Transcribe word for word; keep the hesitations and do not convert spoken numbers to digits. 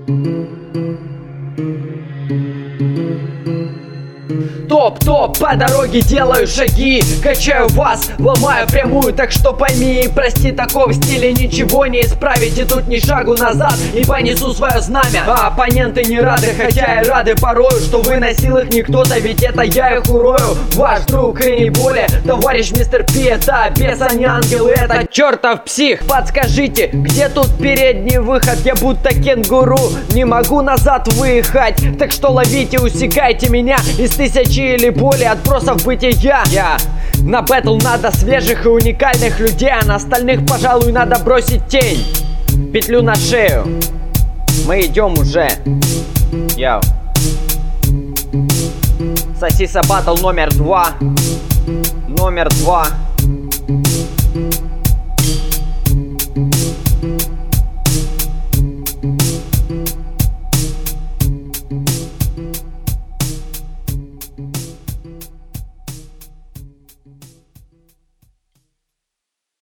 Топ-топ, по дороге делаю шаги, качаю вас, ломаю прямую, так что пойми, прости, такого стиля ничего не исправить, и тут ни шагу назад, и понесу свое знамя. А оппоненты не рады, хотя и рады порою, что выносил их не кто-то, ведь это я их урою. Ваш друг и не более, товарищ мистер Пи, это бес, а не ангел, это чертов псих. Подскажите, где тут передний выход? Я будто кенгуру, не могу назад выехать, так что ловите, усекайте меня из тысячи или более отбросов бытия. Я на бэтл надо свежих и уникальных людей, а на остальных, пожалуй, надо бросить тень, петлю на шею. Мы идем уже. Яу. Сосиса баттл номер два. Номер два.